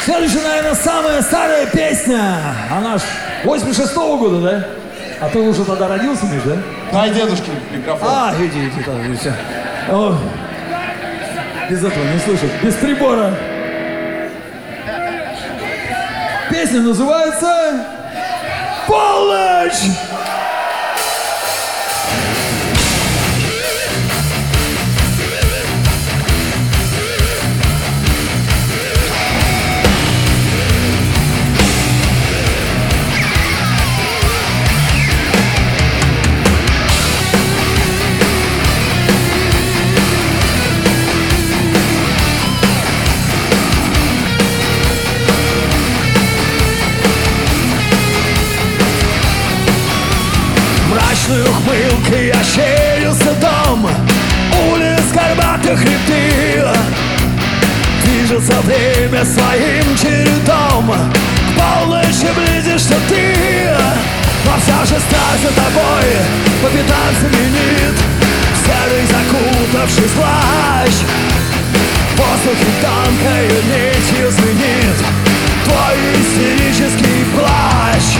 Следующая, наверное, самая старая песня. Она ж 86-го года, да? А ты уже тогда родился, Миш, да? Дай дедушке микрофон. Иди, там, все. Без этого не слышат, без прибора. Песня называется «Полночь». Мрачной ухмылкой ощерился дом, улиц горбатых хребты. Движется время своим чередом, к полночи близишься ты. Но вся же страсть за тобой по пятам семенит, в серый закутавшись плащ. В воздухе тонкою нитью звенит твой истерический плащ.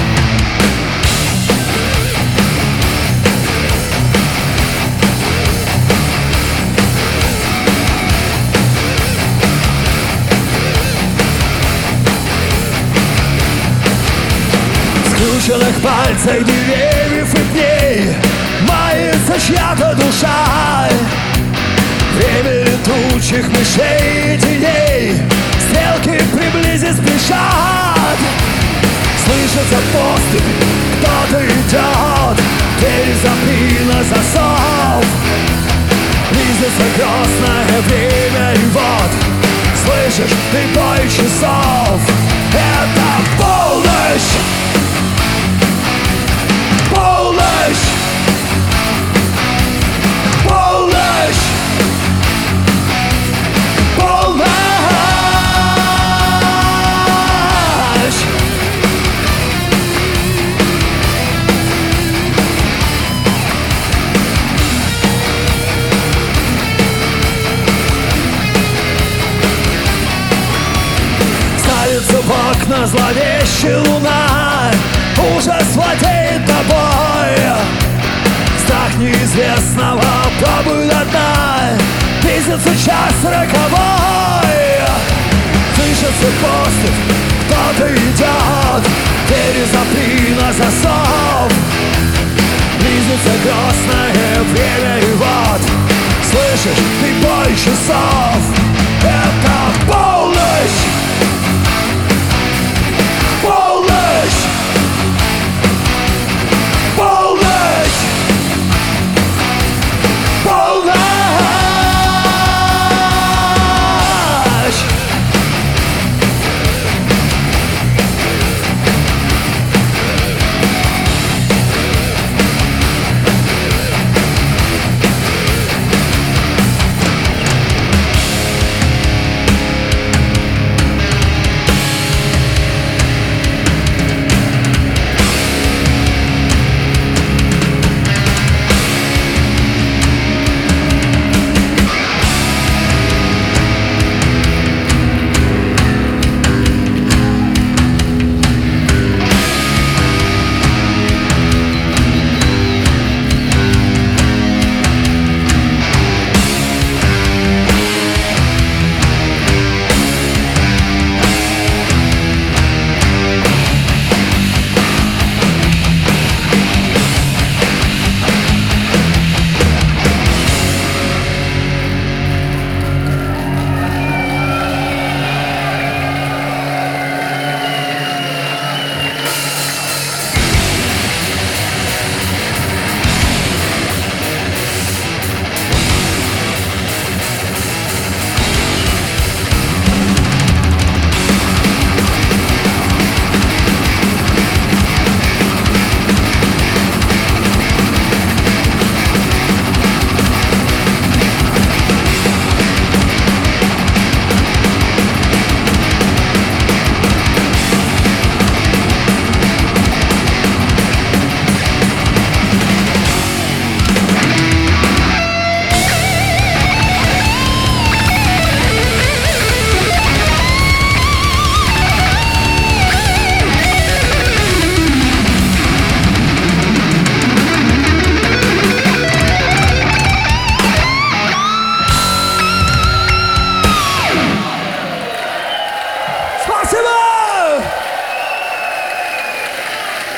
Скрученных пальцах деревьев и пней мается чья-то душа. Время летучих мышей и теней стрелки приблизить спешат. Слышится поступь, кто-то идет, дверь запри на засов. Близится грозное время, и вот слышишь ты бой часов. Это полночь! Полночь! Полночь! Полночь! Ставится в окна зловещая луна, ужас владеет тобой. Страх неизвестного пробует одна, близится час роковой. Слышится поступь, кто-то идет, двери запри на засов. Близится грозное время, и вот слышишь ты бой часов.